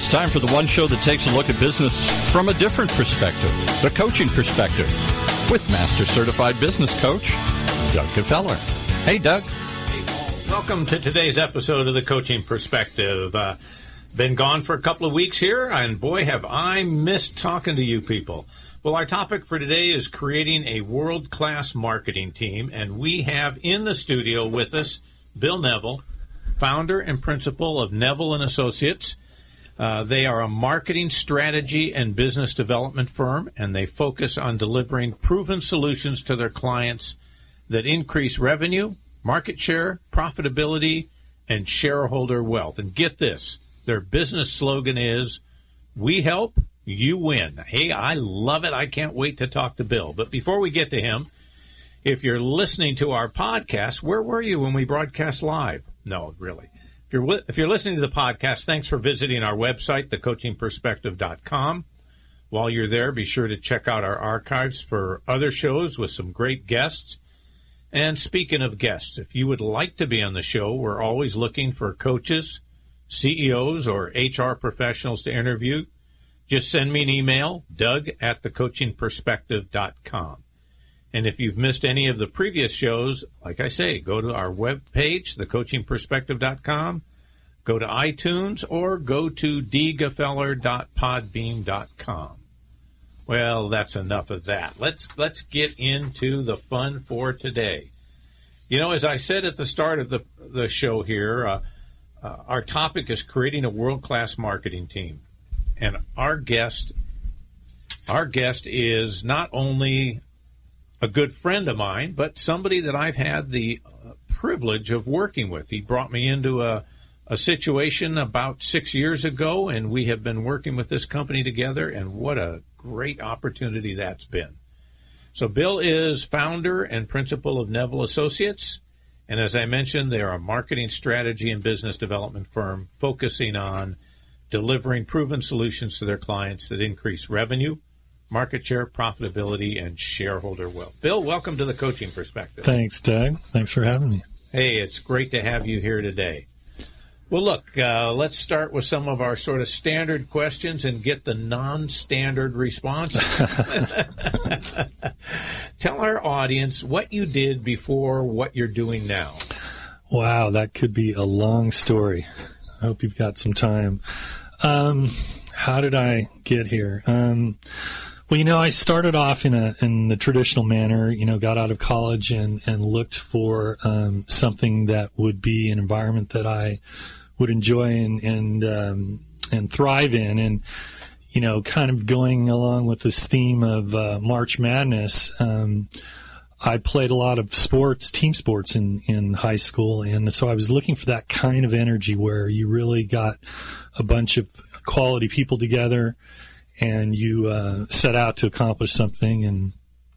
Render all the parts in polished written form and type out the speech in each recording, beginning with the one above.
It's time for the one show that takes a look at business from a different perspective, the coaching perspective, with Master Certified Business Coach, Doug Gefeller. Hey, Doug. Hey, Paul. Welcome to today's episode of the Coaching Perspective. Been gone for a couple of weeks here, and boy, have I missed talking to you people. Well, our topic for today is creating a world-class marketing team, and we have in the studio with us Bill Neville, founder and principal of Neville & Associates. They are a marketing strategy and business development firm, and they focus on delivering proven solutions to their clients that increase revenue, market share, profitability, and shareholder wealth. And get this, their business slogan is, "We help, you win." Hey, I love it. I can't wait to talk to Bill. But before we get to him, if you're listening to our podcast, where were you when we broadcast live? No, really. If you're listening to the podcast, thanks for visiting our website, thecoachingperspective.com. While you're there, be sure to check out our archives for other shows with some great guests. And speaking of guests, if you would like to be on the show, we're always looking for coaches, CEOs, or HR professionals to interview. Just send me an email, doug@thecoachingperspective.com. And if you've missed any of the previous shows, like I say, go to our webpage, thecoachingperspective.com, go to iTunes, or go to dgefeller.podbean.com. Well, that's enough of that. Let's get into the fun for today. You know, as I said at the start of the show here, our topic is creating a world-class marketing team. And our guest is not only a good friend of mine, but somebody that I've had the privilege of working with. He brought me into a situation about 6 years ago, and we have been working with this company together, and what a great opportunity that's been. So Bill is founder and principal of Neville Associates, and as I mentioned, they are a marketing strategy and business development firm focusing on delivering proven solutions to their clients that increase revenue, market share, profitability, and shareholder wealth. Bill, welcome to the Coaching Perspective. Thanks, Doug. Thanks for having me. Hey, it's great to have you here today. Well, look, let's start with some of our sort of standard questions and get the non-standard responses. Tell our audience what you did before what you're doing now. Wow, that could be a long story. I hope you've got some time. How did I get here? Well, you know, I started off in the traditional manner, you know, got out of college and looked for something that would be an environment that I would enjoy and thrive in. And, you know, kind of going along with this theme of March Madness, I played a lot of sports, team sports in high school. And so I was looking for that kind of energy where you really got a bunch of quality people together and you set out to accomplish something and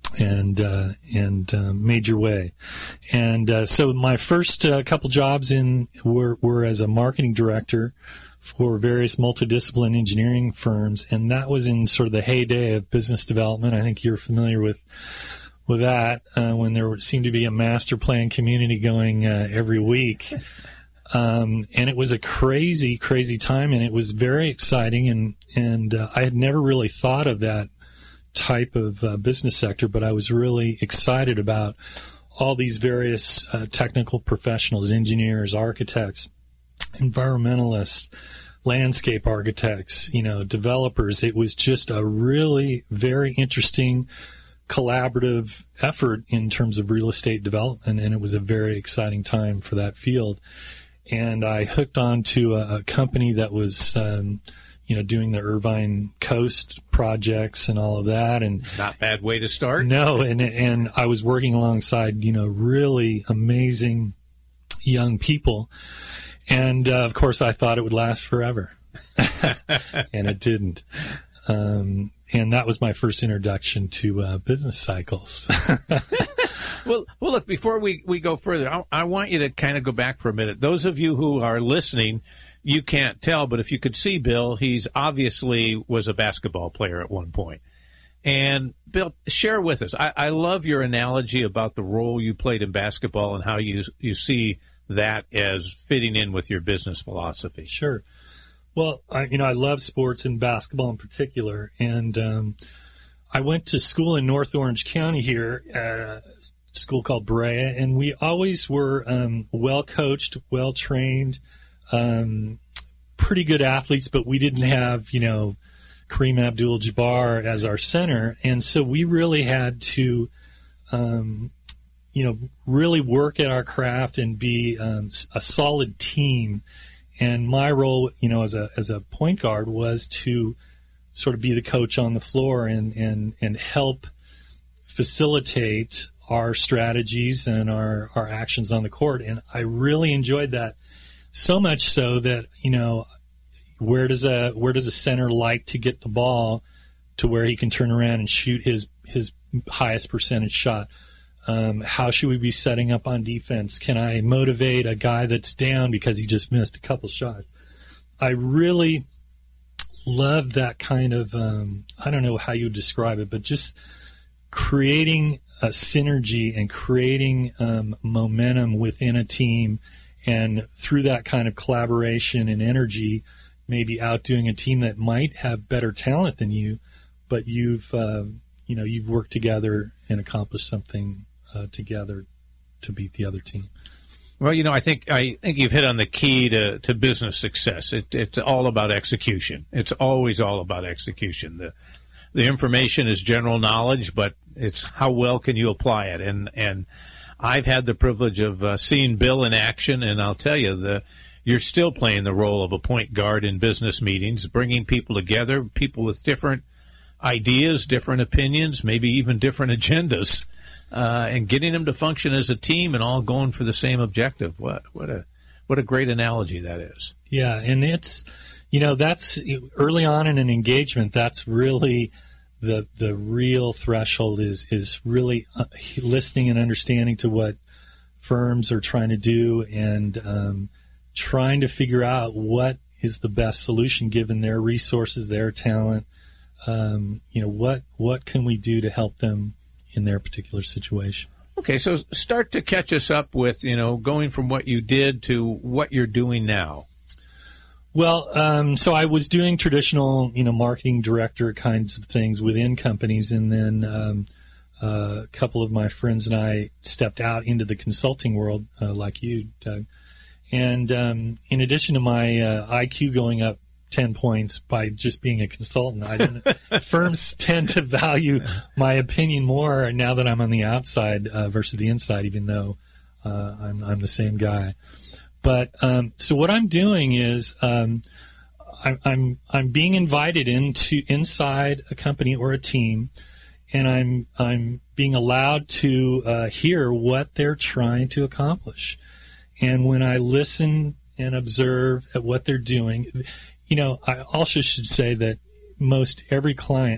made your way. And so my first couple jobs were as a marketing director for various multidiscipline engineering firms, and that was in sort of the heyday of business development. I think you're familiar with that, when there seemed to be a master plan community going every week. And it was a crazy, crazy time, and it was very exciting, and I had never really thought of that type of business sector, but I was really excited about all these various technical professionals, engineers, architects, environmentalists, landscape architects, you know, developers. It was just a really very interesting collaborative effort in terms of real estate development, and it was a very exciting time for that field. And I hooked on to a company that was, doing the Irvine Coast projects and all of that. And not a bad way to start. No, and I was working alongside, really amazing young people. And, of course, I thought it would last forever. And it didn't. And that was my first introduction to business cycles. Well, look, before we go further, I want you to kind of go back for a minute. Those of you who are listening, you can't tell, but if you could see Bill, he's obviously was a basketball player at one point. And, Bill, share with us. I love your analogy about the role you played in basketball and how you see that as fitting in with your business philosophy. Sure. Well, I love sports and basketball in particular, and I went to school in North Orange County here at a school called Berea, and we always were well coached, well trained, pretty good athletes, but we didn't have Kareem Abdul-Jabbar as our center, and so we really had to really work at our craft and be a solid team. And my role, as a point guard was to sort of be the coach on the floor and help facilitate our strategies and our actions on the court. And I really enjoyed that, so much so that, where does a center like to get the ball to where he can turn around and shoot his highest percentage shot? How should we be setting up on defense? Can I motivate a guy that's down because he just missed a couple shots? I really love that kind of, I don't know how you would describe it, but just creating a synergy and creating momentum within a team, and through that kind of collaboration and energy, maybe outdoing a team that might have better talent than you, but you've worked together and accomplished something together to beat the other team. Well, I think you've hit on the key to business success. It's all about execution. It's always all about execution. The information is general knowledge, but it's how well can you apply it. And I've had the privilege of seeing Bill in action, and I'll tell you, you're still playing the role of a point guard in business meetings, bringing people together, people with different ideas, different opinions, maybe even different agendas, and getting them to function as a team and all going for the same objective. What a great analogy that is. Yeah, and it's, that's early on in an engagement, that's really the real threshold is really listening and understanding to what firms are trying to do, and trying to figure out what is the best solution given their resources, their talent. What can we do to help them in their particular situation? Okay, so start to catch us up with, going from what you did to what you're doing now. Well, so I was doing traditional, marketing director kinds of things within companies, and then a couple of my friends and I stepped out into the consulting world, like you, Doug. And in addition to my IQ going up 10 points by just being a consultant, firms tend to value my opinion more now that I'm on the outside versus the inside, even though I'm the same guy. But so what I'm doing is I'm being invited inside a company or a team, and I'm being allowed to hear what they're trying to accomplish. And when I listen and observe at what they're doing, I also should say that every client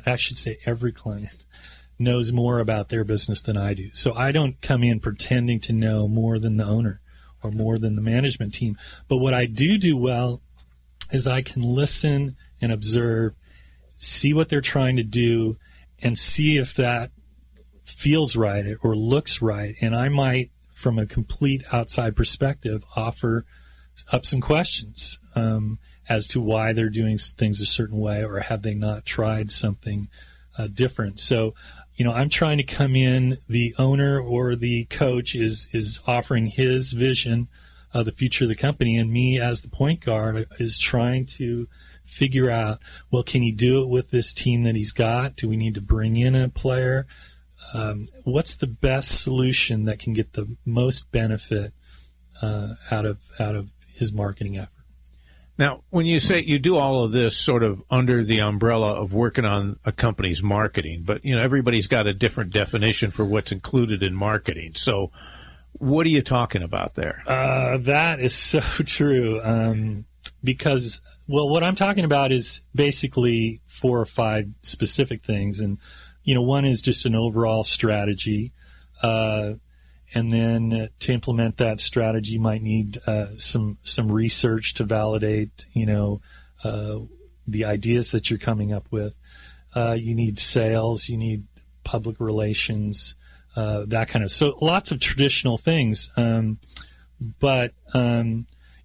knows more about their business than I do. So I don't come in pretending to know more than the owner or more than the management team. But what I do well is I can listen and observe, see what they're trying to do, and see if that feels right or looks right. And I might, from a complete outside perspective, offer up some questions as to why they're doing things a certain way, or have they not tried something different. So, I'm trying to come in, the owner or the coach is offering his vision of the future of the company, and me as the point guard is trying to figure out, well, can he do it with this team that he's got? Do we need to bring in a player? What's the best solution that can get the most benefit out of his marketing effort? Now, when you say you do all of this sort of under the umbrella of working on a company's marketing, but everybody's got a different definition for what's included in marketing. So, what are you talking about there? That is so true. Because, what I'm talking about is basically 4 or 5 specific things, and one is just an overall strategy. And then to implement that strategy, you might need some research to validate, the ideas that you're coming up with. You need sales, you need public relations, that kind of. So lots of traditional things. But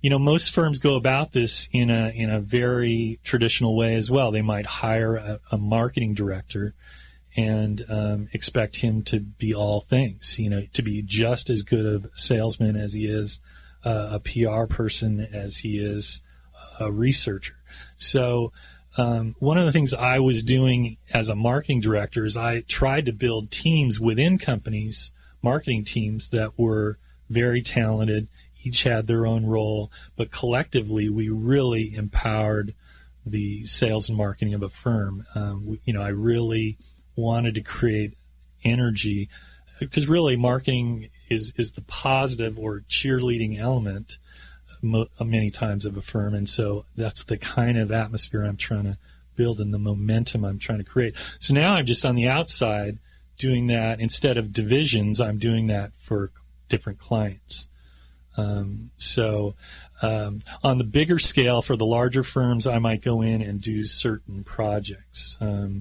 most firms go about this in a very traditional way as well. They might hire a marketing director and expect him to be all things, to be just as good of a salesman as he is a PR person, as he is a researcher. So one of the things I was doing as a marketing director is I tried to build teams within companies, marketing teams that were very talented, each had their own role, but collectively we really empowered the sales and marketing of a firm. I really wanted to create energy, because really marketing is the positive or cheerleading element many times of a firm, and so that's the kind of atmosphere I'm trying to build and the momentum I'm trying to create. So now I'm just on the outside doing that. Instead of divisions, I'm doing that for different clients. On the bigger scale, for the larger firms, I might go in and do certain projects.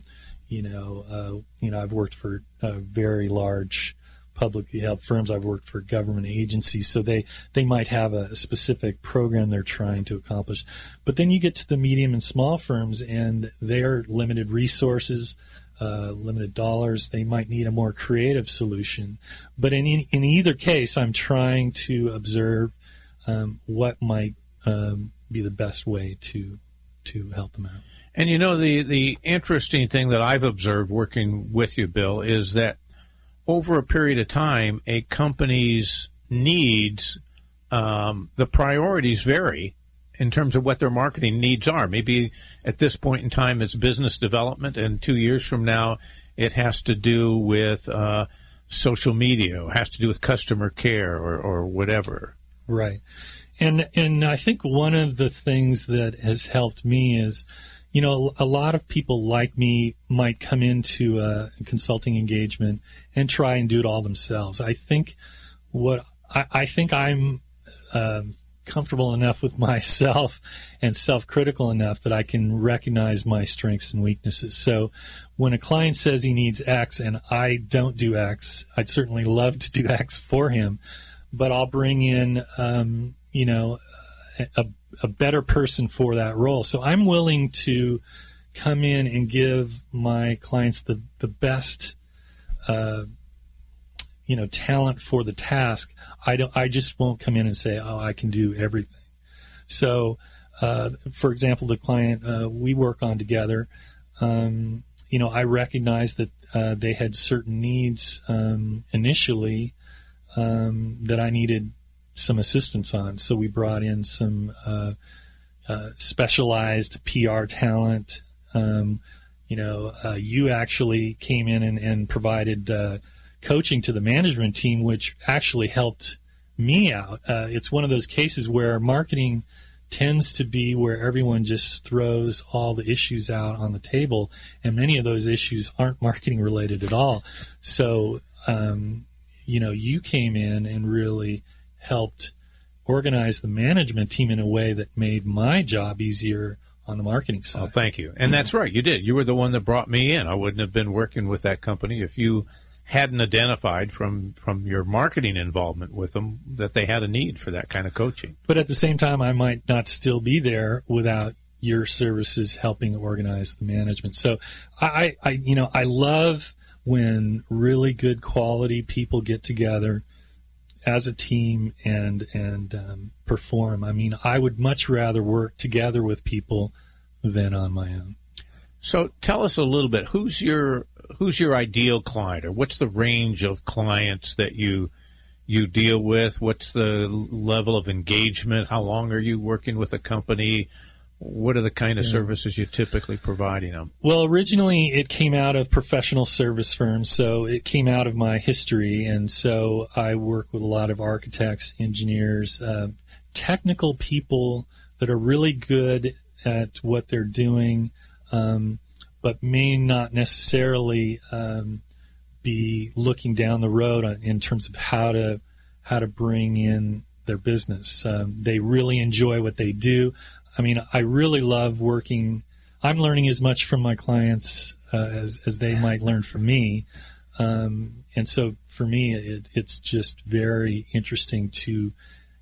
I've worked for very large publicly held firms. I've worked for government agencies, so they might have a specific program they're trying to accomplish. But then you get to the medium and small firms, and they're limited resources, limited dollars. They might need a more creative solution. But in either case, I'm trying to observe what might be the best way to help them out. And the interesting thing that I've observed working with you, Bill, is that over a period of time, a company's needs, the priorities vary in terms of what their marketing needs are. Maybe at this point in time it's business development, and 2 years from now it has to do with social media, or has to do with customer care, or whatever. Right. And I think one of the things that has helped me is, a lot of people like me might come into a consulting engagement and try and do it all themselves. I think I'm comfortable enough with myself and self-critical enough that I can recognize my strengths and weaknesses. So when a client says he needs X and I don't do X, I'd certainly love to do X for him, but I'll bring in, a better person for that role. So I'm willing to come in and give my clients the best, talent for the task. I just won't come in and say, I can do everything. So, for example, the client we work on together, I recognize that they had certain needs initially that I needed some assistance on. So we brought in some specialized PR talent. You actually came in and provided coaching to the management team, which actually helped me out. It's one of those cases where marketing tends to be where everyone just throws all the issues out on the table, and many of those issues aren't marketing related at all. So, you came in and really helped organize the management team in a way that made my job easier on the marketing side. Oh, thank you. And that's right. You did. You were the one that brought me in. I wouldn't have been working with that company if you hadn't identified from your marketing involvement with them that they had a need for that kind of coaching. But at the same time, I might not still be there without your services helping organize the management. So I love when really good quality people get together as a team and perform. I mean, I would much rather work together with people than on my own. So tell us a little bit, who's your ideal client, or what's the range of clients that you deal with? What's the level of engagement? How long are you working with a company? What are the kind of services you're typically providing them? Well, originally it came out of professional service firms, so it came out of my history, and so I work with a lot of architects, engineers, technical people that are really good at what they're doing, but may not necessarily be looking down the road in terms of how to bring in their business. They really enjoy what they do. I mean, I really love working. I'm learning as much from my clients as they might learn from me. And so for me, it's just very interesting to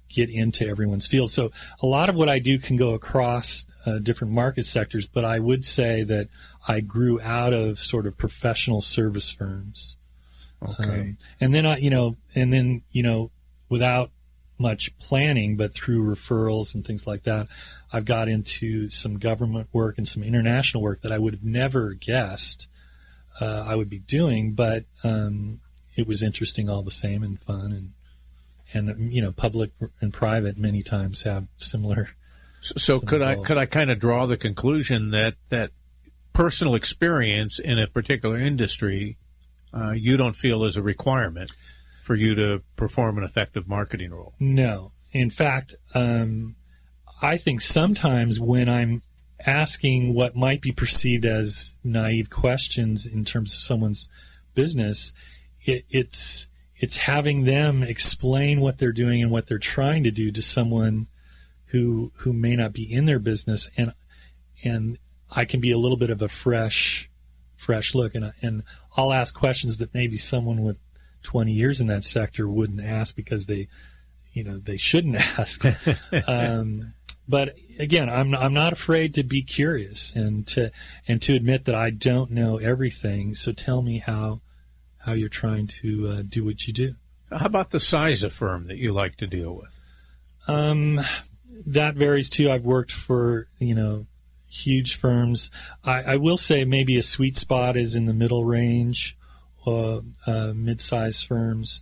get into everyone's field. So a lot of what I do can go across different market sectors, but I would say that I grew out of sort of professional service firms. Okay. And then without much planning, but through referrals and things like that, I've got into some government work and some international work that I would have never guessed I would be doing, but it was interesting all the same and fun, and public and private many times have similar. So could I kind of draw the conclusion that personal experience in a particular industry you don't feel is a requirement for you to perform an effective marketing role? No. In fact, I think sometimes when I'm asking what might be perceived as naive questions in terms of someone's business, it's having them explain what they're doing and what they're trying to do to someone who may not be in their business, and I can be a little bit of a fresh look, and I'll ask questions that maybe someone with 20 years in that sector wouldn't ask because they shouldn't ask. But again, I'm not afraid to be curious and to admit that I don't know everything. So tell me how you're trying to do what you do. How about the size of firm that you like to deal with? That varies too. I've worked for huge firms. I will say maybe a sweet spot is in the middle range, mid-sized firms.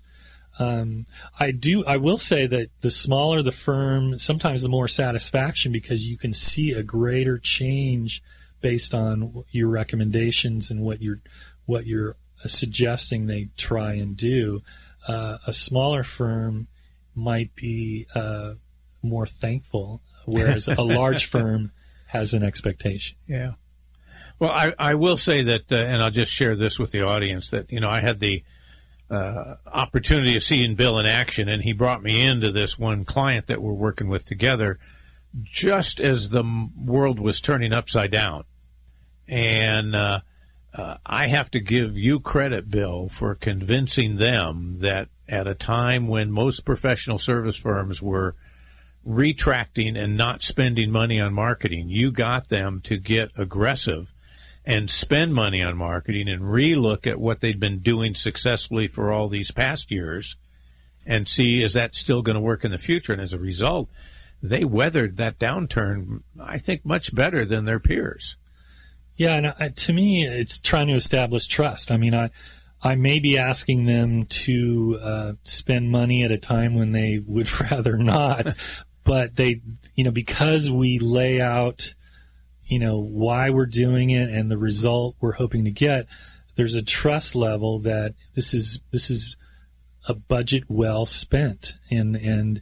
I will say that the smaller the firm, sometimes the more satisfaction, because you can see a greater change based on your recommendations and what you're suggesting they try and do. A smaller firm might be more thankful, whereas a large firm has an expectation. Yeah. Well, I will say that, and I'll just share this with the audience, that I had the opportunity of seeing Bill in action, and he brought me into this one client that we're working with together just as the world was turning upside down. And I have to give you credit, Bill, for convincing them that at a time when most professional service firms were retracting and not spending money on marketing, you got them to get aggressive and spend money on marketing and relook at what they'd been doing successfully for all these past years and see, is that still going to work in the future? And as a result, they weathered that downturn, I think, much better than their peers. Yeah, and to me, it's trying to establish trust. I mean, I may be asking them to spend money at a time when they would rather not, but they, because we lay out why we're doing it and the result we're hoping to get, there's a trust level that this is a budget well spent, and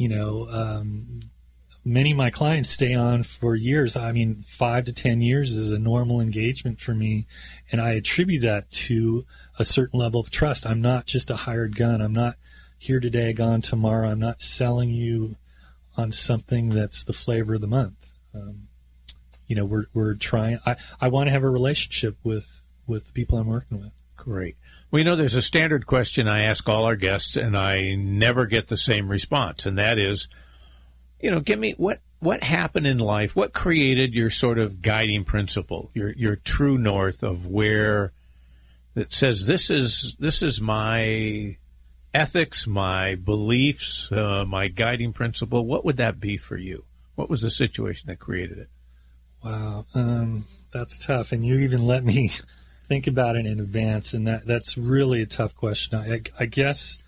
many of my clients stay on for years. I mean, 5 to 10 years is a normal engagement for me, and I attribute that to a certain level of trust. I'm not just a hired gun. I'm not here today, gone tomorrow. I'm not selling you on something that's the flavor of the month. We're trying. I want to have a relationship with the people I'm working with. Great. Well, there's a standard question I ask all our guests, and I never get the same response, and that is, give me what happened in life, what created your sort of guiding principle, your true north of where that says this is my ethics, my beliefs, my guiding principle. What would that be for you? What was the situation that created it? Wow, that's tough, and you even let me think about it in advance, and that's really a tough question. I guess,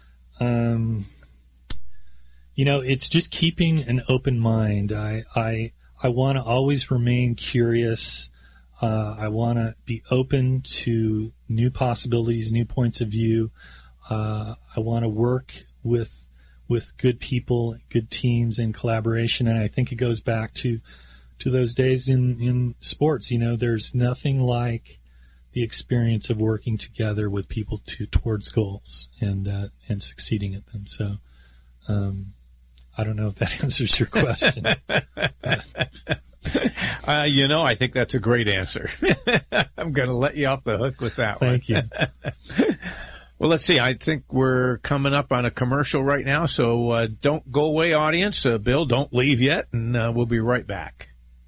it's just keeping an open mind. I want to always remain curious. I want to be open to new possibilities, new points of view. I want to work with good people, good teams, and collaboration, and I think it goes back to those days in sports. There's nothing like the experience of working together with people towards goals and succeeding at them. So I don't know if that answers your question. I think that's a great answer. I'm going to let you off the hook with that one. Thank you. Well, let's see. I think we're coming up on a commercial right now, so don't go away, audience. Bill, don't leave yet, and we'll be right back.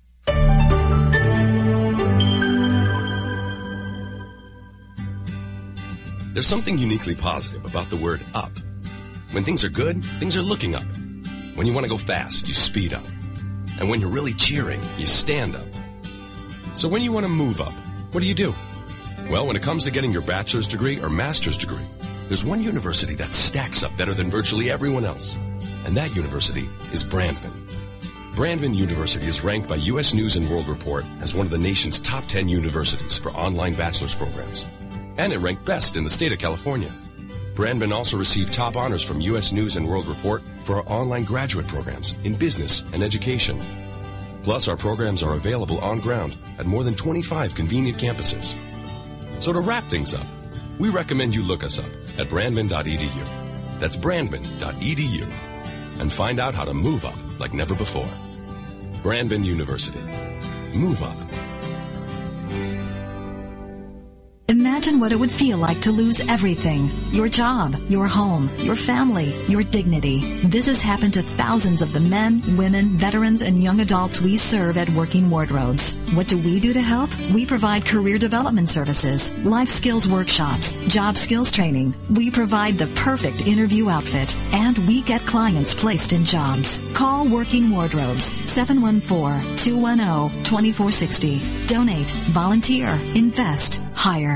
There's something uniquely positive about the word up. When things are good, things are looking up. When you want to go fast, you speed up. And when you're really cheering, you stand up. So when you want to move up, what do? Well, when it comes to getting your bachelor's degree or master's degree, there's one university that stacks up better than virtually everyone else. And that university is Brandman. Brandman University is ranked by U.S. News & World Report as one of the nation's top 10 universities for online bachelor's programs. And it ranked best in the state of California. Brandman also received top honors from U.S. News & World Report for our online graduate programs in business and education. Plus, our programs are available on ground at more than 25 convenient campuses. So to wrap things up, we recommend you look us up at brandman.edu. That's brandman.edu. And find out how to move up like never before. Brandman University. Move up. Imagine what it would feel like to lose everything. Your job, your home, your family, your dignity. This has happened to thousands of the men, women, veterans, and young adults we serve at Working Wardrobes. What do we do to help? We provide career development services, life skills workshops, job skills training. We provide the perfect interview outfit, and we get clients placed in jobs. Call Working Wardrobes, 714-210-2460. Donate, volunteer, invest, hire.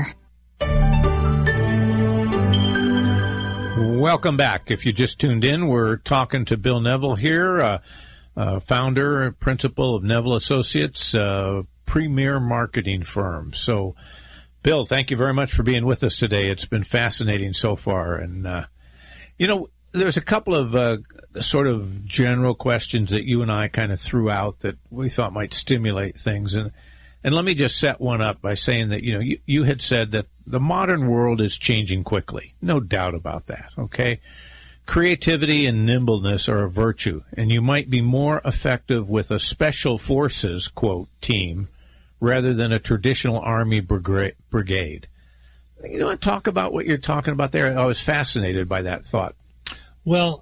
Welcome back. If you just tuned in, we're talking to Bill Neville here, founder and principal of Neville Associates, premier marketing firm. So, Bill, thank you very much for being with us today. It's been fascinating so far. And, there's a couple of sort of general questions that you and I kind of threw out that we thought might stimulate things. And let me just set one up by saying that, you had said that the modern world is changing quickly. No doubt about that, okay? Creativity and nimbleness are a virtue, and you might be more effective with a special forces, quote, team, rather than a traditional army brigade. You want to talk about what you're talking about there? I was fascinated by that thought. Well,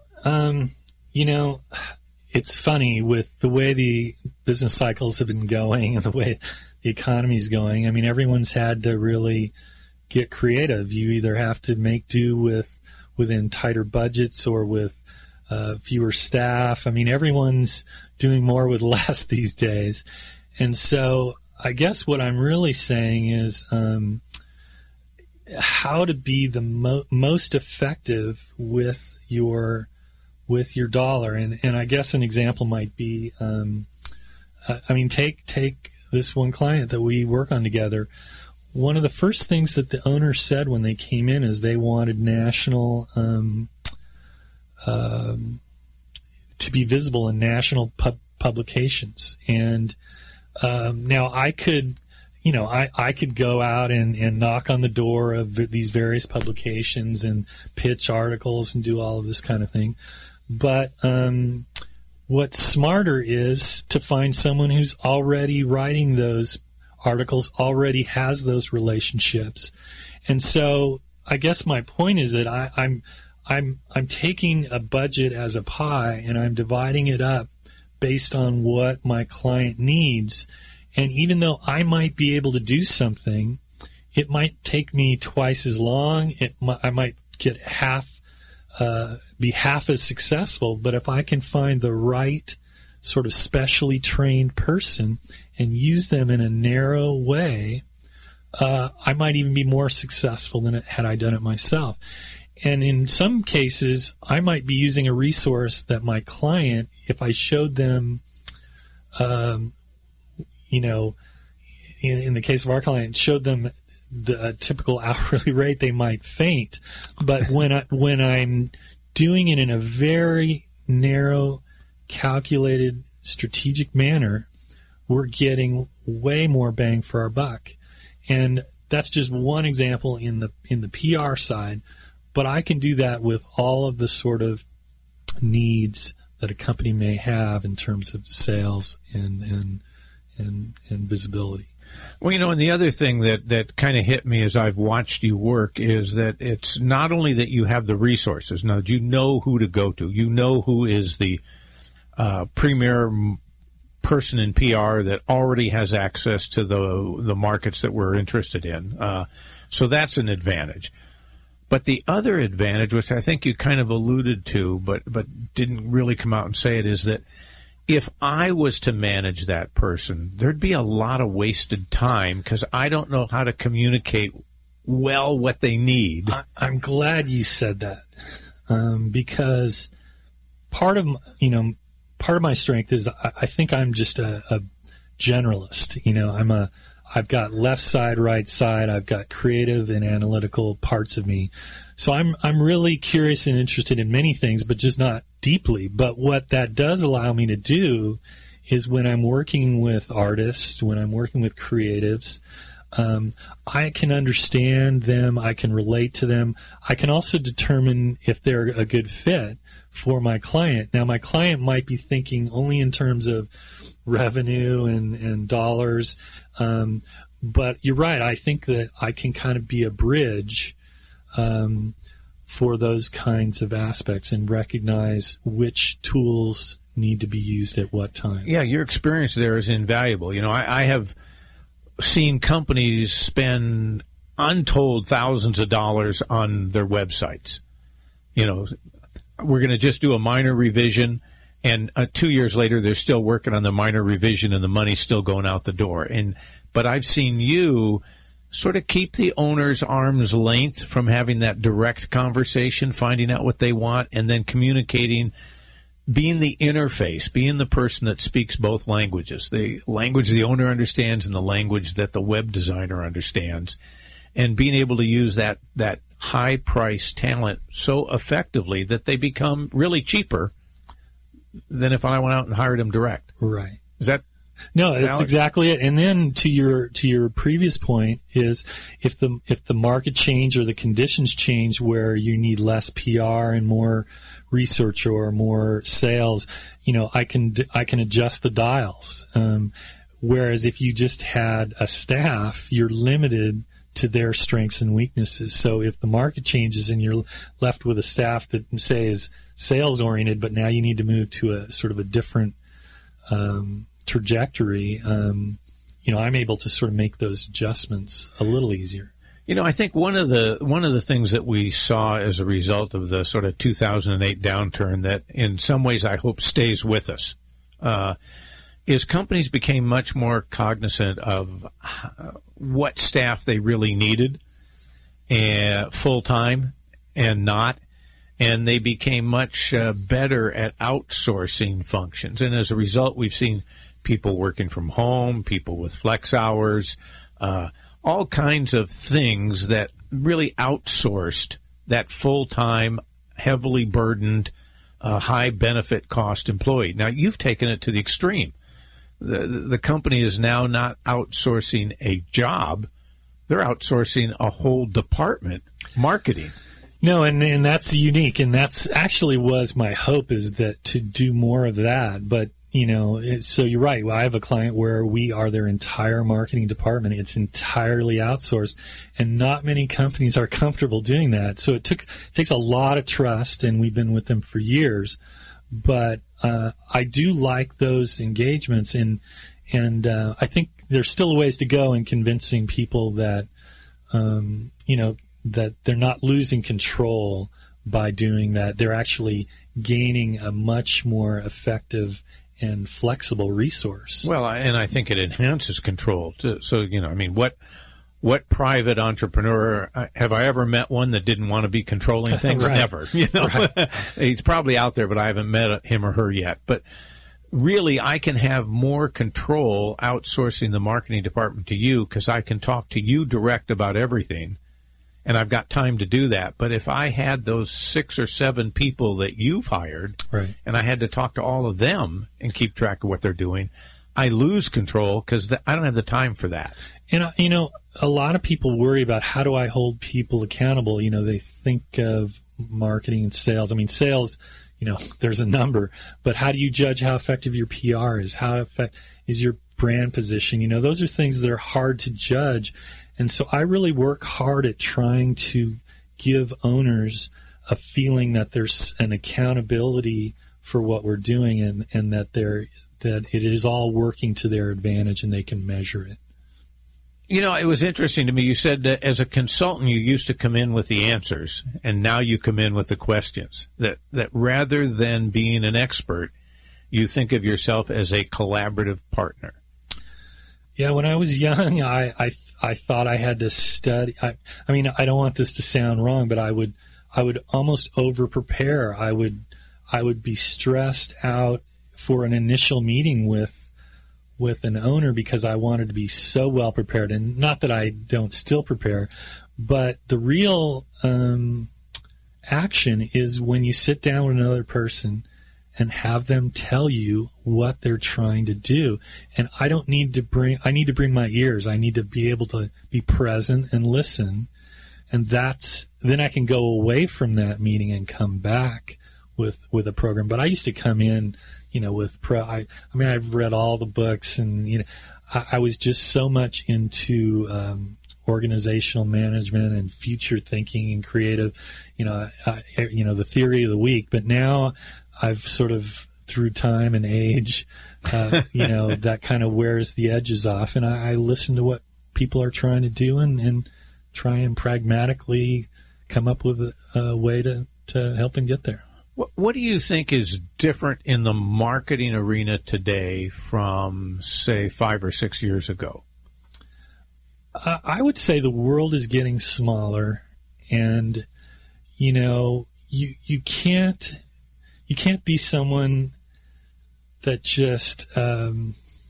it's funny with the way the business cycles have been going and the way the economy's going. I mean, everyone's had to really get creative. You either have to make do within tighter budgets or with fewer staff. I mean, everyone's doing more with less these days. And so I guess what I'm really saying is how to be the most effective with your dollar. And I guess an example might be, take this one client that we work on together. One of the first things that the owner said when they came in is they wanted national, to be visible in national publications. And now I could, I could go out and knock on the door of these various publications and pitch articles and do all of this kind of thing. But what's smarter is to find someone who's already writing those articles, already has those relationships. And so I guess my point is that I'm taking a budget as a pie and I'm dividing it up based on what my client needs. And even though I might be able to do something, it might take me twice as long. I might get be half as successful. But if I can find the right sort of specially trained person and use them in a narrow way, I might even be more successful than had I done it myself. And in some cases, I might be using a resource that my client, if I showed them, in the case of our client, showed them the typical hourly rate, they might faint. But when I'm doing it in a very narrow, calculated, strategic manner, we're getting way more bang for our buck. And that's just one example in the PR side. But I can do that with all of the sort of needs that a company may have in terms of sales and visibility. Well, and the other thing that kind of hit me as I've watched you work is that it's not only that you have the resources. Now, you know who to go to. You know who is the premier person in PR that already has access to the markets that we're interested in. So that's an advantage. But the other advantage, which I think you kind of alluded to, but didn't really come out and say it, is that if I was to manage that person, there'd be a lot of wasted time because I don't know how to communicate well what they need. I'm glad you said that because part of my strength is I think I'm just a generalist. I've got left side, right side. I've got creative and analytical parts of me. So I'm really curious and interested in many things, but just not deeply. But what that does allow me to do is when I'm working with artists, when I'm working with creatives, I can understand them. I can relate to them. I can also determine if they're a good fit for my client. Now, my client might be thinking only in terms of revenue and dollars. But you're right. I think that I can kind of be a bridge for those kinds of aspects and recognize which tools need to be used at what time. Yeah, your experience there is invaluable. I have seen companies spend untold thousands of dollars on their websites. We're going to just do a minor revision, and 2 years later, they're still working on the minor revision, and the money's still going out the door. But I've seen you sort of keep the owner's arm's length from having that direct conversation, finding out what they want, and then communicating, being the interface, being the person that speaks both languages, the language the owner understands and the language that the web designer understands, and being able to use that high-priced talent so effectively that they become really cheaper than if I went out and hired them direct. Right. Is that? No, that's exactly it. And then to your previous point is if the market change or the conditions change where you need less PR and more research or more sales, I can adjust the dials. Whereas if you just had a staff, you're limited to their strengths and weaknesses. So if the market changes and you're left with a staff that, say, is sales oriented, but now you need to move to a sort of a different trajectory, I'm able to sort of make those adjustments a little easier. I think one of the things that we saw as a result of the sort of 2008 downturn that in some ways I hope stays with us is companies became much more cognizant of what staff they really needed full-time and not. And they became much better at outsourcing functions. And as a result, we've seen people working from home, people with flex hours, all kinds of things that really outsourced that full-time, heavily burdened, high benefit cost employee. Now, you've taken it to the extreme. The company is now not outsourcing a job. They're outsourcing a whole department, marketing. No, and that's unique, and that's actually was my hope, is that to do more of that. But, so you're right. Well, I have a client where we are their entire marketing department. It's entirely outsourced, and not many companies are comfortable doing that. So it takes a lot of trust, and we've been with them for years. But I do like those engagements, and I think there's still a ways to go in convincing people that, that they're not losing control by doing that. They're actually gaining a much more effective and flexible resource. Well, and I think it enhances control too. So, what private entrepreneur have I ever met one that didn't want to be controlling things? Right. Never. Right. He's probably out there, but I haven't met him or her yet. But really, I can have more control outsourcing the marketing department to you because I can talk to you direct about everything. And I've got time to do that. But if I had those 6 or 7 people that you've hired, right, and I had to talk to all of them and keep track of what they're doing, I lose control because I don't have the time for that. And, a lot of people worry about how do I hold people accountable. They think of marketing and sales. I mean, sales, there's a number. But how do you judge how effective your PR is? How effective is your brand position. Those are things that are hard to judge. And so I really work hard at trying to give owners a feeling that there's an accountability for what we're doing, and that it is all working to their advantage and they can measure it. It was interesting to me. You said that as a consultant, you used to come in with the answers, and now you come in with the questions. That rather than being an expert, you think of yourself as a collaborative partner. Yeah, when I was young, I thought I had to study. I mean, I don't want this to sound wrong, but I would almost over prepare. I would be stressed out for an initial meeting with an owner because I wanted to be so well prepared. And not that I don't still prepare, but the real action is when you sit down with another person and have them tell you what they're trying to do. And I need to bring my ears. I need to be able to be present and listen. And then I can go away from that meeting and come back with a program. But I used to come in, I've read all the books, and I was just so much into organizational management and future thinking and creative, the theory of the week. But now I've sort of, through time and age, that kind of wears the edges off, and I listen to what people are trying to do and try and pragmatically come up with a way to help them get there. What do you think is different in the marketing arena today from, say, 5 or 6 years ago? I would say the world is getting smaller, and you can't be someone that just the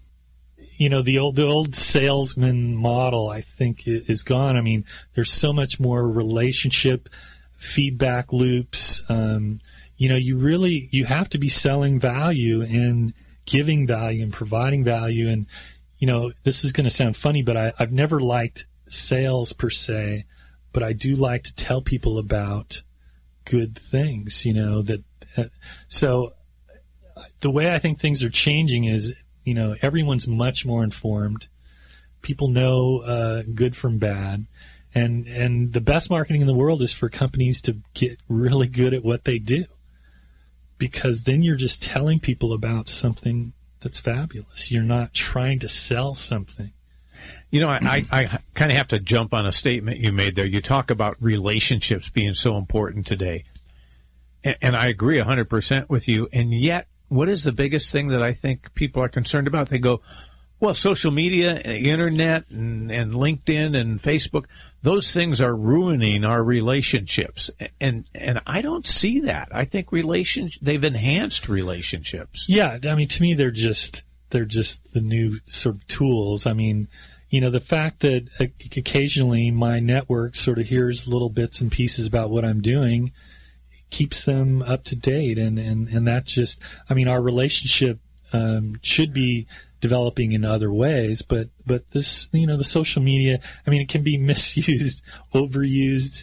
old salesman model, I think, is gone. I mean, there's so much more relationship, feedback loops. You have to be selling value and giving value and providing value. And, this is going to sound funny, but I've never liked sales per se, but I do like to tell people about good things, so the way I think things are changing is, everyone's much more informed. People know good from bad. And the best marketing in the world is for companies to get really good at what they do, because then you're just telling people about something that's fabulous. You're not trying to sell something. I kind of have to jump on a statement you made there. You talk about relationships being so important today. And I agree 100% with you. And yet, what is the biggest thing that I think people are concerned about? They go, well, social media, internet, and LinkedIn and Facebook, those things are ruining our relationships. And I don't see that. I think they've enhanced relationships. Yeah, I mean, to me, they're just the new sort of tools. I mean, the fact that occasionally my network sort of hears little bits and pieces about what I'm doing keeps them up to date. And that just, I mean, our relationship should be developing in other ways, but this, the social media, I mean, it can be misused, overused,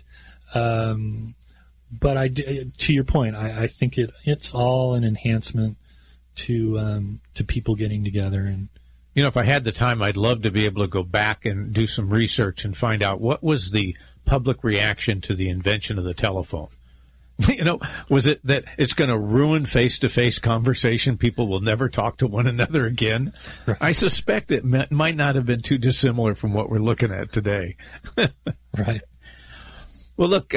but to your point, I think it's all an enhancement to people getting together. And if I had the time, I'd love to be able to go back and do some research and find out what was the public reaction to the invention of the telephone. Was it that it's going to ruin face-to-face conversation? People will never talk to one another again. Right. I suspect it might not have been too dissimilar from what we're looking at today. Right. Well, look,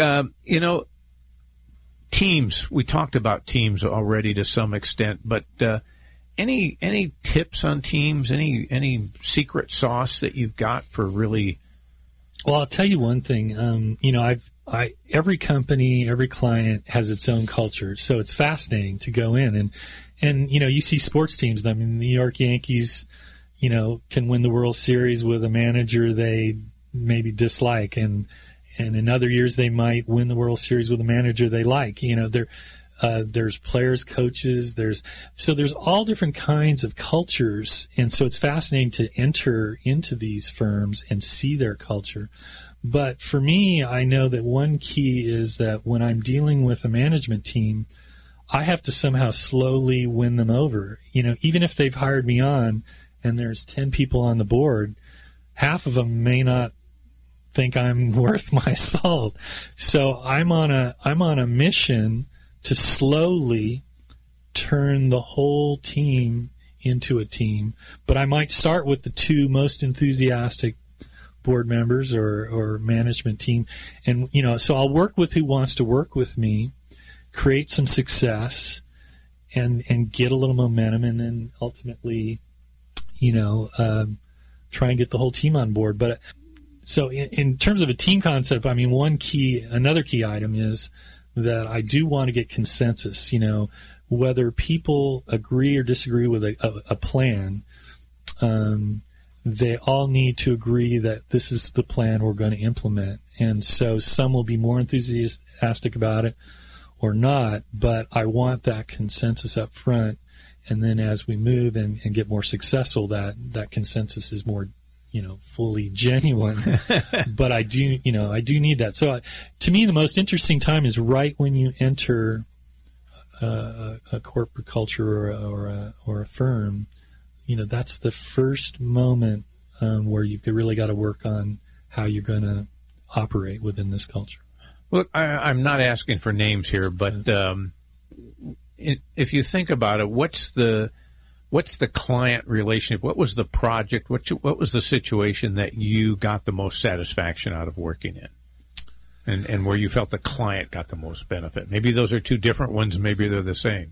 teams. We talked about teams already to some extent, but any tips on teams? Any secret sauce that you've got for really? Well, I'll tell you one thing. Every company, every client has its own culture, so it's fascinating to go in and you see sports teams. I mean, the New York Yankees, can win the World Series with a manager they maybe dislike, and in other years they might win the World Series with a manager they like. There's players, coaches, there's all different kinds of cultures, and so it's fascinating to enter into these firms and see their culture. But for me, I know that one key is that when I'm dealing with a management team, I have to somehow slowly win them over. Even if they've hired me on and there's 10 people on the board, half of them may not think I'm worth my salt. So I'm on a mission to slowly turn the whole team into a team. But I might start with the 2 most enthusiastic board members or management team, and so I'll work with who wants to work with me, create some success, and get a little momentum, and then ultimately, try and get the whole team on board. But so in terms of a team concept, I mean, another key item is that I do want to get consensus. Whether people agree or disagree with a plan. They all need to agree that this is the plan we're going to implement. And so some will be more enthusiastic about it or not, but I want that consensus up front. And then as we move and get more successful, that consensus is more, fully genuine. But I do need that. So to me, the most interesting time is right when you enter a corporate culture or a firm. That's the first moment where you've really got to work on how you're going to operate within this culture. Look, I'm not asking for names here, but if you think about it, what's the client relationship? What was the project? What was the situation that you got the most satisfaction out of working in, and where you felt the client got the most benefit? Maybe those are 2 different ones. Maybe they're the same.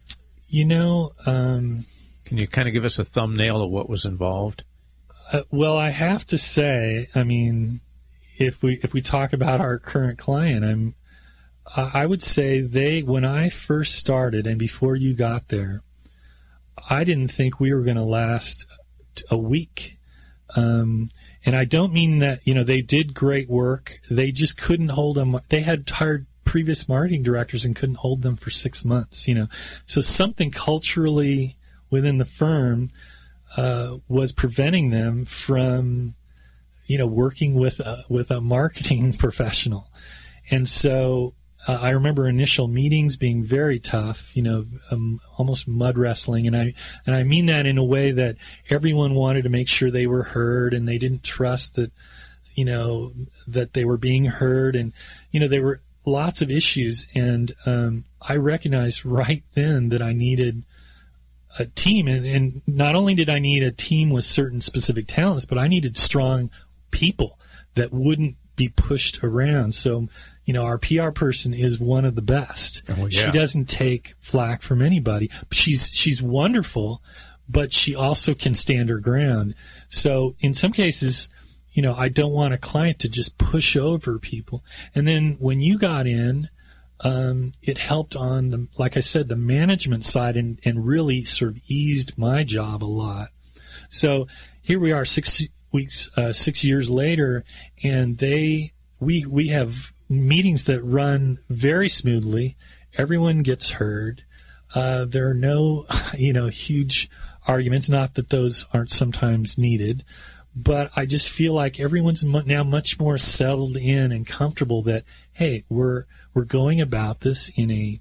Can you kind of give us a thumbnail of what was involved? Well, I have to say, I mean, if we talk about our current client, I would say when I first started and before you got there, I didn't think we were going to last a week. And I don't mean that, they did great work. They just couldn't hold them. They had hired previous marketing directors and couldn't hold them for 6 months, So something culturally within the firm was preventing them from, working with a marketing professional. And so I remember initial meetings being very tough, almost mud wrestling. And I mean that in a way that everyone wanted to make sure they were heard, and they didn't trust that, that they were being heard. And, there were lots of issues. And I recognized right then that I needed a team, and not only did I need a team with certain specific talents, but I needed strong people that wouldn't be pushed around. So, our PR person is one of the best. Oh, yeah. She doesn't take flack from anybody. She's wonderful, but she also can stand her ground. So in some cases, I don't want a client to just push over people. And then when you got in, it helped on like I said, the management side, and really sort of eased my job a lot. So here we are 6 years later, and we have meetings that run very smoothly. Everyone gets heard. There are no, huge arguments, not that those aren't sometimes needed, but I just feel like everyone's now much more settled in and comfortable that, hey, we're going about this in a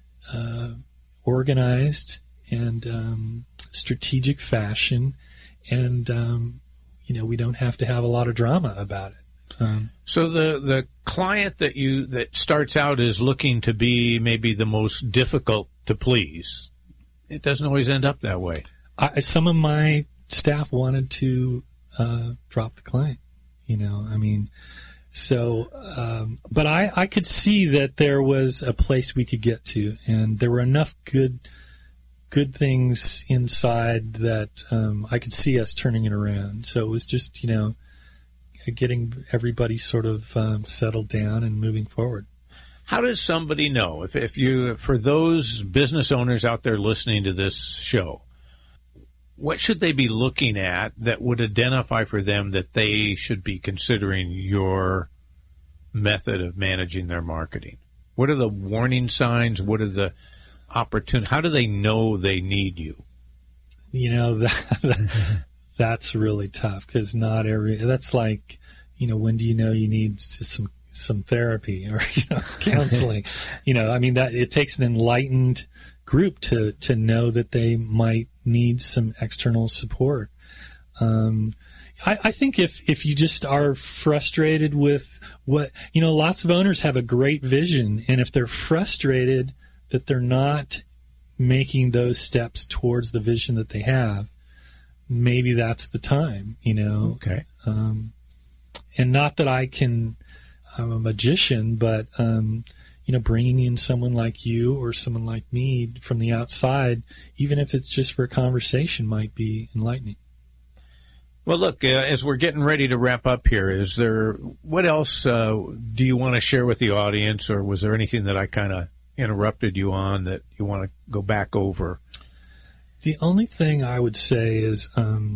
organized and strategic fashion, and we don't have to have a lot of drama about it. So the client that starts out is looking to be maybe the most difficult to please. It doesn't always end up that way. Some of my staff wanted to drop the client. But I could see that there was a place we could get to, and there were enough good things inside that I could see us turning it around. So it was just, getting everybody sort of settled down and moving forward. How does somebody know, for those business owners out there listening to this show, what should they be looking at that would identify for them that they should be considering your method of managing their marketing? What are the warning signs? What are the opportunities? How do they know they need you? That's really tough, because that's like, when do you know you need some therapy or counseling? That it takes an enlightened group to know that they might need some external support. I think if you just are frustrated with what, lots of owners have a great vision, and if they're frustrated that they're not making those steps towards the vision that they have, maybe that's the time, Okay. And not that I'm a magician, but, bringing in someone like you or someone like me from the outside, even if it's just for a conversation, might be enlightening. Well, look, as we're getting ready to wrap up here, what else do you want to share with the audience, or was there anything that I kind of interrupted you on that you want to go back over? The only thing I would say is,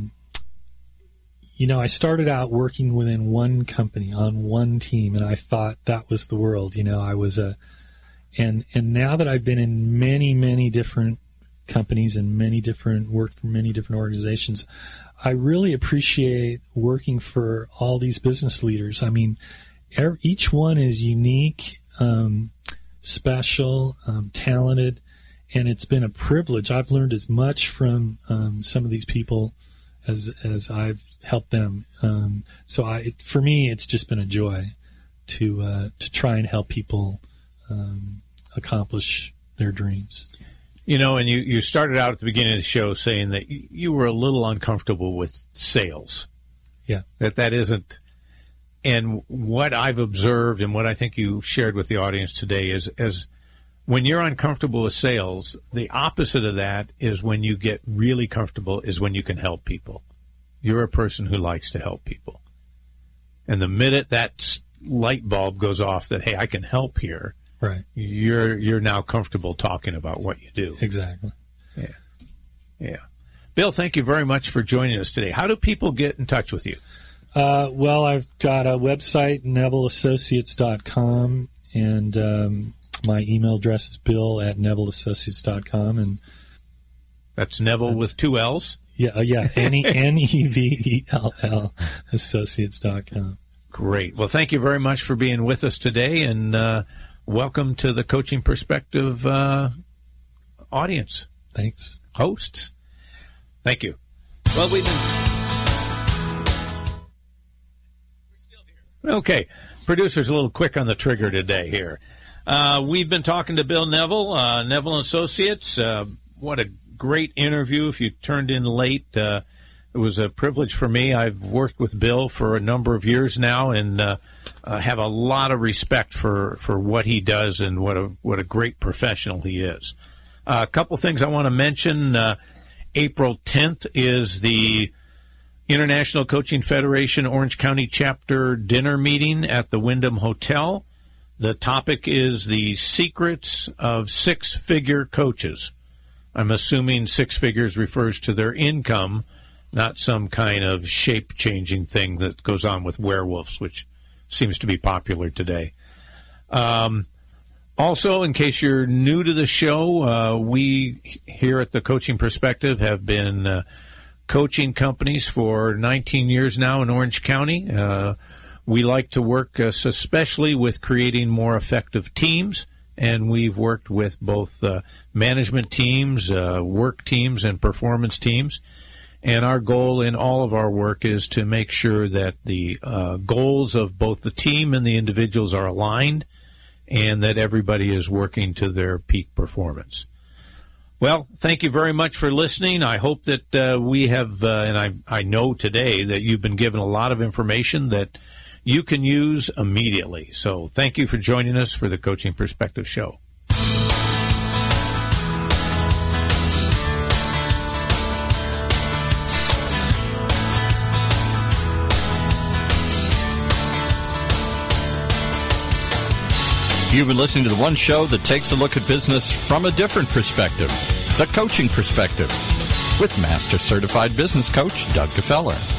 I started out working within one company on one team, and I thought that was the world. I was and now that I've been in many, many different companies and worked for many different organizations, I really appreciate working for all these business leaders. I mean, each one is unique, special, talented, and it's been a privilege. I've learned as much from some of these people as I've helped them. For me, it's just been a joy to try and help people accomplish their dreams. And you started out at the beginning of the show saying that you were a little uncomfortable with sales. Yeah. That isn't. And what I've observed and what I think you shared with the audience today is when you're uncomfortable with sales, the opposite of that is when you get really comfortable is when you can help people. You're a person who likes to help people. And the minute that light bulb goes off that, hey, I can help here, right, you're now comfortable talking about what you do. Exactly. Yeah. Bill, thank you very much for joining us today. How do people get in touch with you? Well, I've got a website, NevilleAssociates.com, and my email address is bill@NevilleAssociates.com. And that's Neville with two L's? Yeah, Nevell Associates.com. Great. Well, thank you very much for being with us today, and welcome to the Coaching Perspective audience. Thanks. Hosts. Thank you. Well, we're still here. Okay. Producer's a little quick on the trigger today here. We've been talking to Bill Neville, Neville Associates. What a great interview. If you turned in late, it was a privilege for me. I've worked with Bill for a number of years now, and have a lot of respect for what he does and what a great professional he is. A couple things I want to mention. April 10th is the International Coaching Federation Orange County Chapter dinner meeting at the Wyndham Hotel. The topic is the secrets of six-figure coaches. I'm assuming six figures refers to their income, not some kind of shape-changing thing that goes on with werewolves, which seems to be popular today. Also, in case you're new to the show, we here at the Coaching Perspective have been coaching companies for 19 years now in Orange County. We like to work especially with creating more effective teams, and we've worked with both management teams, work teams, and performance teams. And our goal in all of our work is to make sure that the goals of both the team and the individuals are aligned, and that everybody is working to their peak performance. Well, thank you very much for listening. I hope that we have, and I know today that you've been given a lot of information that you can use immediately. So thank you for joining us for the Coaching Perspective Show. You've been listening to the one show that takes a look at business from a different perspective, the Coaching Perspective, with Master Certified Business Coach Doug Gefeller.